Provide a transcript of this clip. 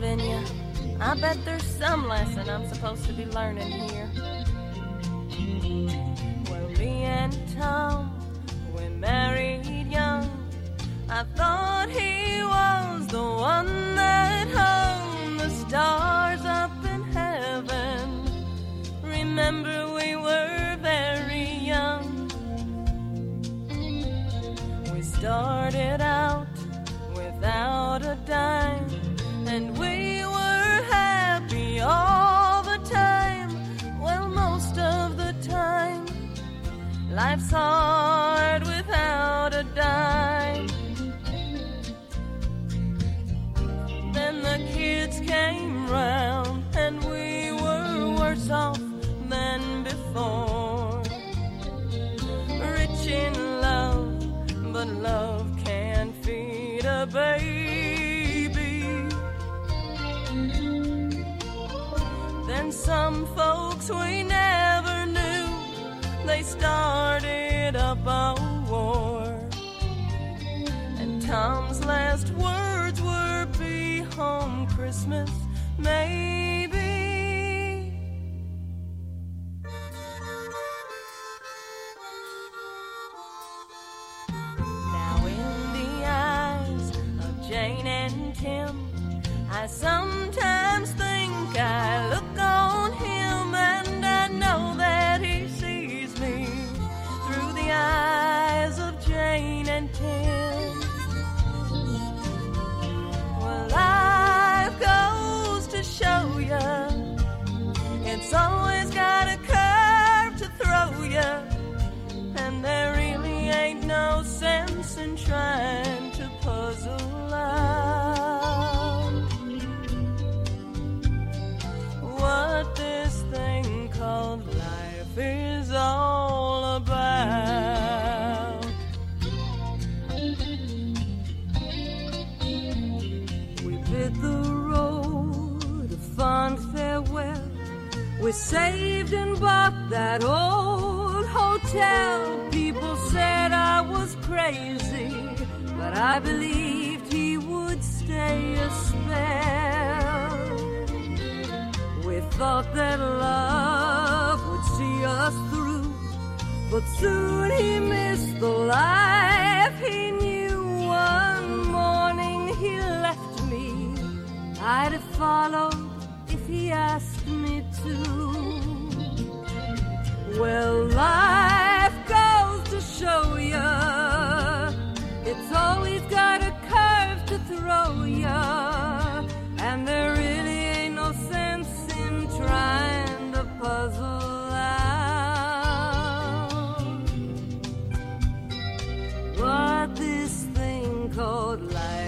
in you. I bet there's some lesson I'm supposed to be learning here. Well, me and Tom, we married young. I thought he was the one that hung the stars up in heaven. Remember, we were very young. We started out without a dime, and we were happy all the time. Well, most of the time, life's hard without a dime. Then the kids came round, and we were worse off than before. Rich in love, but love can't feed a baby. Then some folks we never knew, they started up a war. And Tom's last words were, be home Christmas, maybe. Now in the eyes of Jane and Tim, I sometimes think I look on him, and I know that he sees me through the eyes of Jane and Tim. Well, life goes to show ya, it's always got a curve to throw ya, and there really ain't no sense in trying to puzzle out what this thing called life is all about. We bid the road a fond farewell. We saved and bought that old hotel. People said I was crazy, but I believed he would stay a spell. We thought that love would see us through, but soon he missed the life he knew. One morning he left me. I'd have followed if he asked me to. Well, life goes to show ya, it's always got a curve to throw ya, and there really ain't no sense in trying to puzzle out what this thing called life